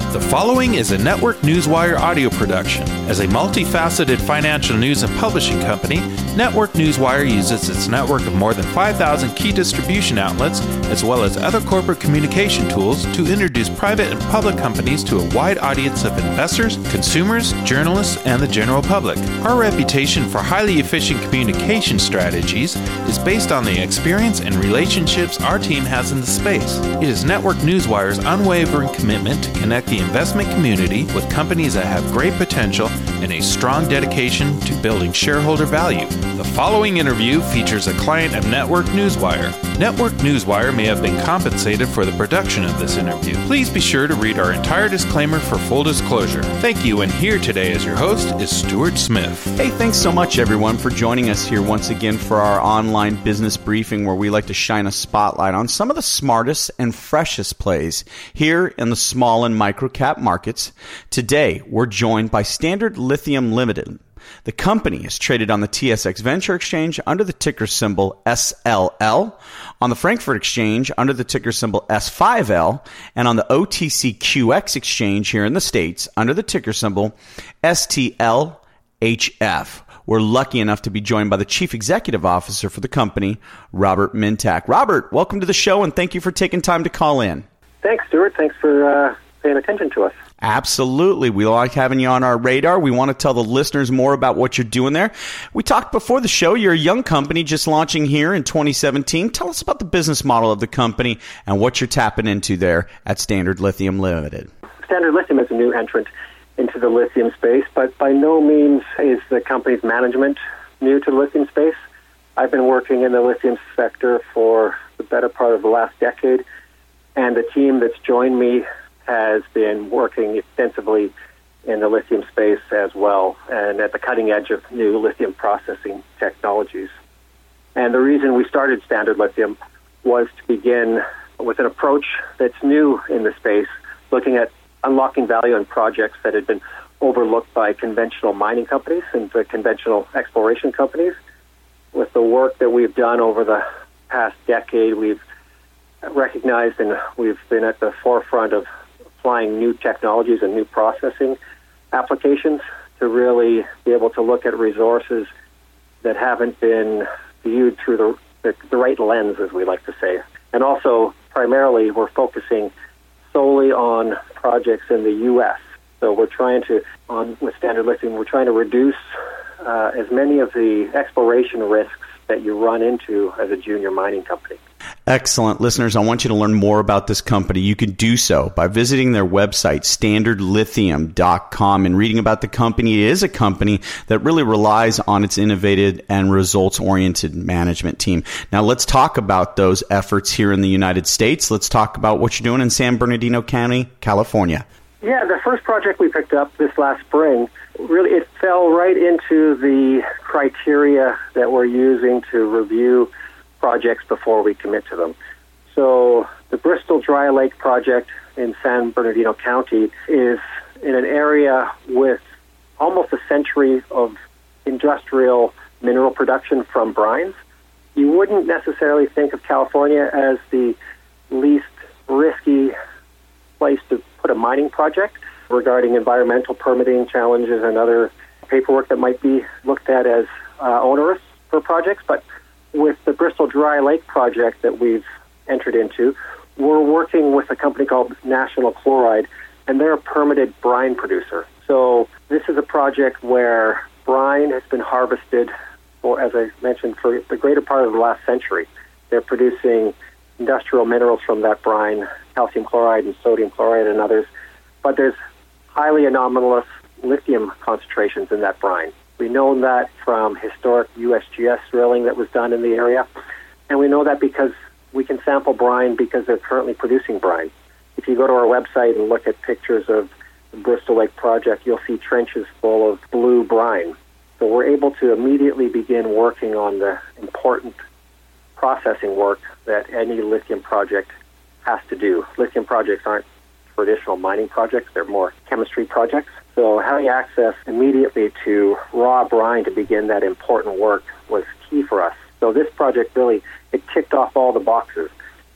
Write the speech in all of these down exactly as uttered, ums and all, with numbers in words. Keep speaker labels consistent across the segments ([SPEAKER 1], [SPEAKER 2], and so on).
[SPEAKER 1] The following is a Network Newswire audio production. As a multifaceted financial news and publishing company, Network Newswire uses its network of more than five thousand key distribution outlets, as well as other corporate communication tools, to introduce private and public companies to a wide audience of investors, consumers, journalists, and the general public. Our reputation for highly efficient communication strategies is based on the experience and relationships our team has in the space. It is Network Newswire's unwavering commitment to connect the investment community with companies that have great potential and a strong dedication to building shareholder value. The following interview features a client of Network Newswire. Network Newswire may have been compensated for the production of this interview. Please be sure to read our entire disclaimer for full disclosure. Thank you, and here today as your host is Stuart Smith.
[SPEAKER 2] Hey, thanks so much, everyone, for joining us here once again for our online business briefing, where we like to shine a spotlight on some of the smartest and freshest plays here in the small and micro cap markets. Today, we're joined by Standard Lithium Limited. The company is traded on the T S X Venture Exchange under the ticker symbol S L L, on the Frankfurt Exchange under the ticker symbol S five L, and on the O T C Q X Exchange here in the States under the ticker symbol S T L H F. We're lucky enough to be joined by the Chief Executive Officer for the company, Robert Mintak. Robert, welcome to the show, and thank you for taking time to call in.
[SPEAKER 3] Thanks, Stuart. Thanks for uh, paying attention to us.
[SPEAKER 2] Absolutely. We like having you on our radar. We want to tell the listeners more about what you're doing there. We talked before the show. You're a young company just launching here in twenty seventeen. Tell us about the business model of the company and what you're tapping into there at Standard Lithium Limited.
[SPEAKER 3] Standard Lithium is a new entrant into the lithium space, but by no means is the company's management new to the lithium space. I've been working in the lithium sector for the better part of the last decade, and the team that's joined me has been working extensively in the lithium space as well, and at the cutting edge of new lithium processing technologies. And the reason we started Standard Lithium was to begin with an approach that's new in the space, looking at unlocking value in projects that had been overlooked by conventional mining companies and the conventional exploration companies. With the work that we've done over the past decade, we've recognized and we've been at the forefront of applying new technologies and new processing applications to really be able to look at resources that haven't been viewed through the, the, the right lens, as we like to say. And also, primarily, we're focusing solely on projects in the U S. So we're trying to, on with Standard Lithium, we're trying to reduce uh, as many of the exploration risks that you run into as a junior mining company.
[SPEAKER 2] Excellent. Listeners, I want you to learn more about this company. You can do so by visiting their website, standard lithium dot com, and reading about the company. It is a company that really relies on its innovative and results-oriented management team. Now, let's talk about those efforts here in the United States. Let's talk about what you're doing in San Bernardino County, California.
[SPEAKER 3] Yeah, the first project we picked up this last spring, really it fell right into the criteria that we're using to review projects before we commit to them. So the Bristol Dry Lake project in San Bernardino County is in an area with almost a century of industrial mineral production from brines. You wouldn't necessarily think of California as the least risky place to put a mining project regarding environmental permitting challenges and other paperwork that might be looked at as uh, onerous for projects. But with the Bristol Dry Lake project that we've entered into, we're working with a company called National Chloride, and they're a permitted brine producer. So this is a project where brine has been harvested, for, as I mentioned, for the greater part of the last century. They're producing industrial minerals from that brine, calcium chloride and sodium chloride and others, but there's highly anomalous lithium concentrations in that brine. We know that from historic U S G S drilling that was done in the area, and we know that because we can sample brine because they're currently producing brine. If you go to our website and look at pictures of the Bristol Lake project, you'll see trenches full of blue brine. So we're able to immediately begin working on the important processing work that any lithium project has to do. Lithium projects aren't traditional mining projects, they're more chemistry projects. So having access immediately to raw brine to begin that important work was key for us. So this project really, it ticked off all the boxes.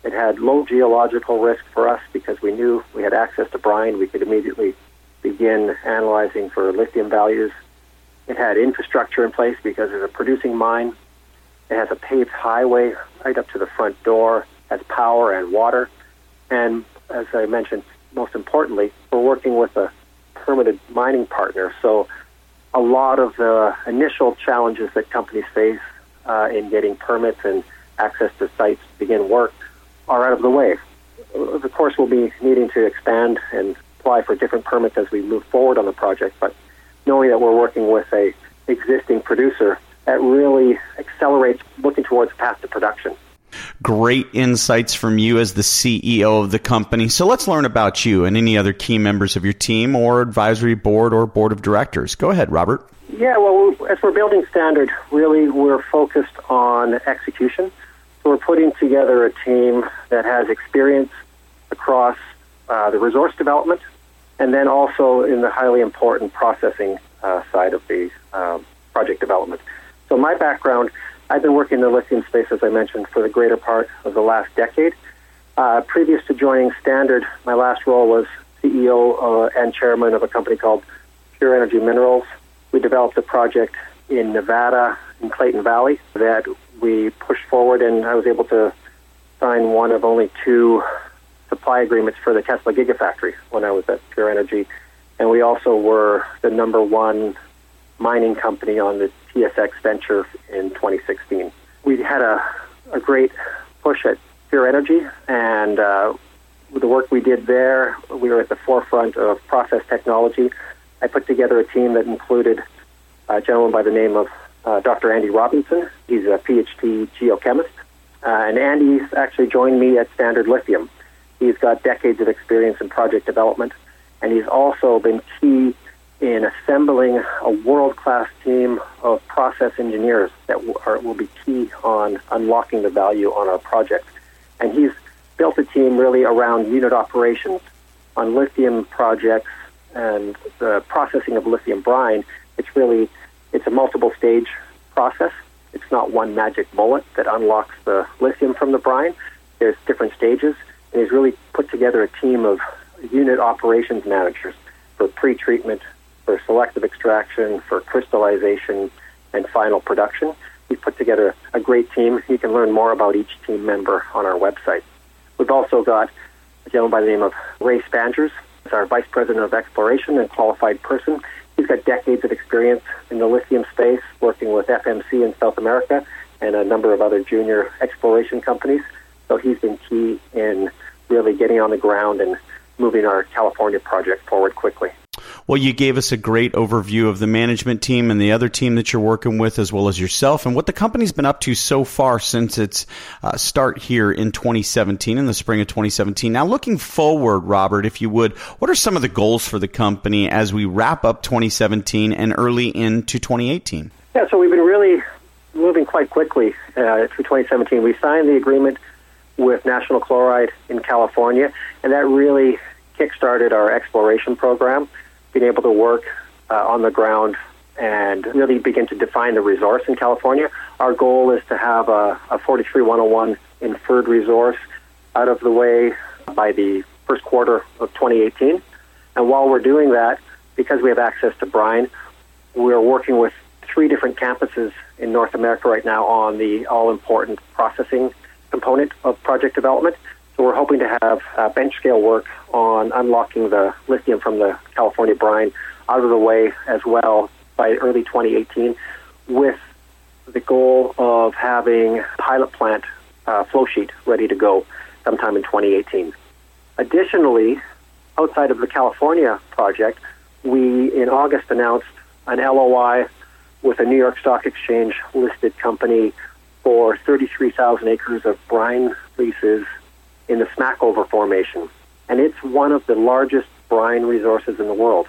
[SPEAKER 3] It had low geological risk for us because we knew we had access to brine. We could immediately begin analyzing for lithium values. It had infrastructure in place because it's a producing mine. It has a paved highway right up to the front door, has power and water. And as I mentioned, most importantly, we're working with a permitted mining partner. So a lot of the initial challenges that companies face uh, in getting permits and access to sites to begin work are out of the way. Of course, we'll be needing to expand and apply for different permits as we move forward on the project, but knowing that we're working with a existing producer, that really accelerates looking towards the path to production.
[SPEAKER 2] Great insights from you as the C E O of the company. So let's learn about you and any other key members of your team or advisory board or board of directors. Go ahead, Robert.
[SPEAKER 3] Yeah, well, as we're building Standard, really we're focused on execution. So we're putting together a team that has experience across uh, the resource development and then also in the highly important processing uh, side of the uh, project development. So my background, I've been working in the lithium space, as I mentioned, for the greater part of the last decade. Uh, previous to joining Standard, my last role was C E O uh, and chairman of a company called Pure Energy Minerals. We developed a project in Nevada, in Clayton Valley, that we pushed forward, and I was able to sign one of only two supply agreements for the Tesla Gigafactory when I was at Pure Energy. And we also were the number one mining company on the T S X venture in twenty sixteen. We had a, a great push at Pure Energy, and uh, with the work we did there, we were at the forefront of process technology. I put together a team that included a gentleman by the name of uh, Doctor Andy Robinson. He's a P H D geochemist. Uh, and Andy's actually joined me at Standard Lithium. He's got decades of experience in project development, and he's also been key in assembling a world-class team of process engineers that w- are, will be key on unlocking the value on our project. And he's built a team really around unit operations on lithium projects and the processing of lithium brine. It's really, it's a multiple-stage process. It's not one magic bullet that unlocks the lithium from the brine. There's different stages, and he's really put together a team of unit operations managers for pre-treatment, for selective extraction, for crystallization, and final production. We've put together a great team. You can learn more about each team member on our website. We've also got a gentleman by the name of Ray Spangers. He's our Vice President of Exploration and qualified person. He's got decades of experience in the lithium space, working with F M C in South America and a number of other junior exploration companies. So he's been key in really getting on the ground and moving our California project forward quickly.
[SPEAKER 2] Well, you gave us a great overview of the management team and the other team that you're working with, as well as yourself, and what the company's been up to so far since its uh, start here in twenty seventeen, in the spring of twenty seventeen. Now, looking forward, Robert, if you would, what are some of the goals for the company as we wrap up twenty seventeen and early into twenty eighteen?
[SPEAKER 3] Yeah, so we've been really moving quite quickly uh, through twenty seventeen. We signed the agreement with National Chloride in California, and that really kick-started our exploration program, being able to work uh, on the ground and really begin to define the resource in California. Our goal is to have a, a forty-three one oh one inferred resource out of the way by the first quarter of twenty eighteen. And while we're doing that, because we have access to brine, we're working with three different campuses in North America right now on the all-important processing component of project development. So we're hoping to have uh, bench-scale work on unlocking the lithium from the California brine out of the way as well by early twenty eighteen, with the goal of having a pilot plant uh, flow sheet ready to go sometime in twenty eighteen. Additionally, outside of the California project, we in August announced an L O I with a New York Stock Exchange listed company for thirty-three thousand acres of brine leases in the Smackover Formation. And it's one of the largest brine resources in the world.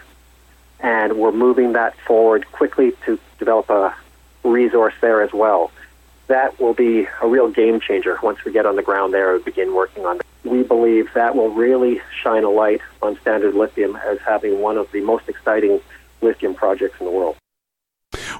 [SPEAKER 3] And we're moving that forward quickly to develop a resource there as well. That will be a real game changer once we get on the ground there and begin working on it. We believe that will really shine a light on Standard Lithium as having one of the most exciting lithium projects in the world.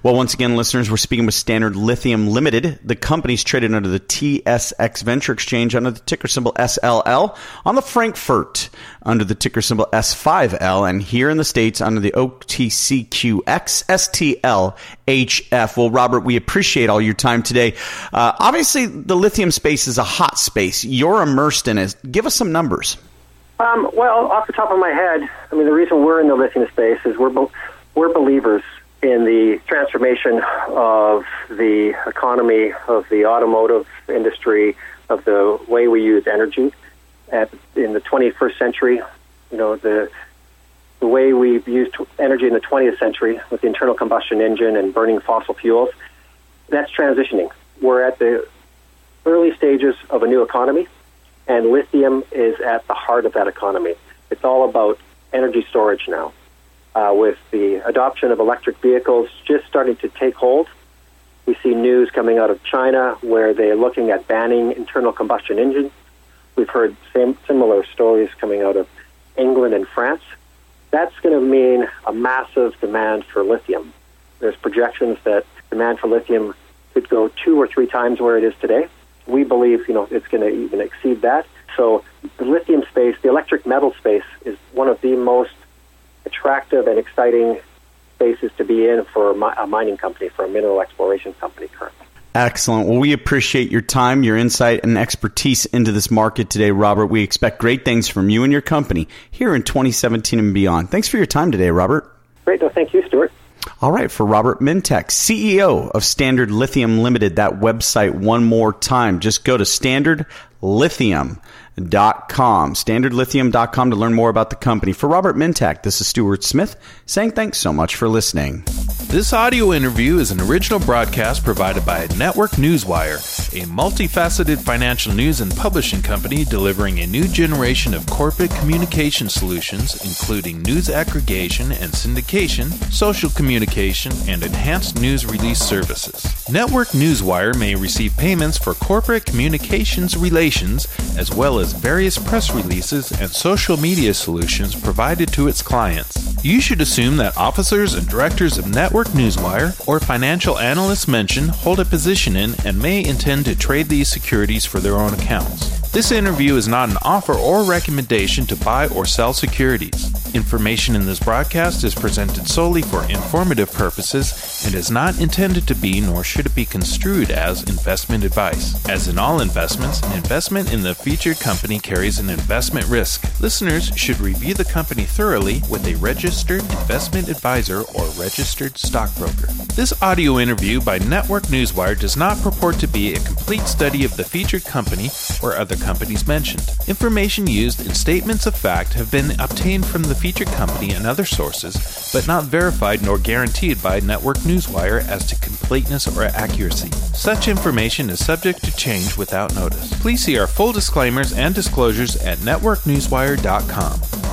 [SPEAKER 2] Well, once again, listeners, we're speaking with Standard Lithium Limited. The company's traded under the T S X Venture Exchange under the ticker symbol S L L, on the Frankfurt under the ticker symbol S five L, and here in the States under the O T C Q X S T L H F. Well, Robert, we appreciate all your time today. Uh, obviously, the lithium space is a hot space. You're immersed in it. Give us some numbers.
[SPEAKER 3] Um, well, off the top of my head, I mean, the reason we're in the lithium space is we're be- we're believers in the transformation of the economy, of the automotive industry, of the way we use energy at, in the twenty-first century. You know, the the way we've used energy in the twentieth century with the internal combustion engine and burning fossil fuels, that's transitioning. We're at the early stages of a new economy, and lithium is at the heart of that economy. It's all about energy storage now. Uh, with the adoption of electric vehicles just starting to take hold, we see news coming out of China where they're looking at banning internal combustion engines. We've heard same, similar stories coming out of England and France. That's going to mean a massive demand for lithium. There's projections that demand for lithium could go two or three times where it is today. We believe, you know, it's going to even exceed that. So the lithium space, the electric metal space, is one of the most attractive and exciting spaces to be in for a mining company, for a mineral exploration company currently.
[SPEAKER 2] Excellent. Well, we appreciate your time, your insight, and expertise into this market today, Robert. We expect great things from you and your company here in twenty seventeen and beyond. Thanks for your time today, Robert.
[SPEAKER 3] Great. No, thank you, Stuart.
[SPEAKER 2] All right, for Robert Mintek, C E O of Standard Lithium Limited, that website one more time. Just go to standard lithium dot com, standard lithium dot com to learn more about the company. For Robert Mintek, this is Stuart Smith saying thanks so much for listening.
[SPEAKER 1] This audio interview is an original broadcast provided by Network Newswire, a multifaceted financial news and publishing company delivering a new generation of corporate communication solutions, including news aggregation and syndication, social communication, and enhanced news release services. Network Newswire may receive payments for corporate communications relations, as well as various press releases and social media solutions provided to its clients. You should assume that officers and directors of Network Newswire or financial analysts mentioned hold a position in and may intend to trade these securities for their own accounts. This interview is not an offer or recommendation to buy or sell securities. Information in this broadcast is presented solely for informative purposes and is not intended to be, nor should it be construed as, investment advice. As in all investments, an investment in the featured company carries an investment risk. Listeners should review the company thoroughly with a registered investment advisor or registered stockbroker. This audio interview by Network Newswire does not purport to be a complete study of the featured company or other companies mentioned. Information used in statements of fact have been obtained from the featured company and other sources, but not verified nor guaranteed by Network Newswire as to completeness or accuracy. Such information is subject to change without notice. Please see our full disclaimers and disclosures at network newswire dot com.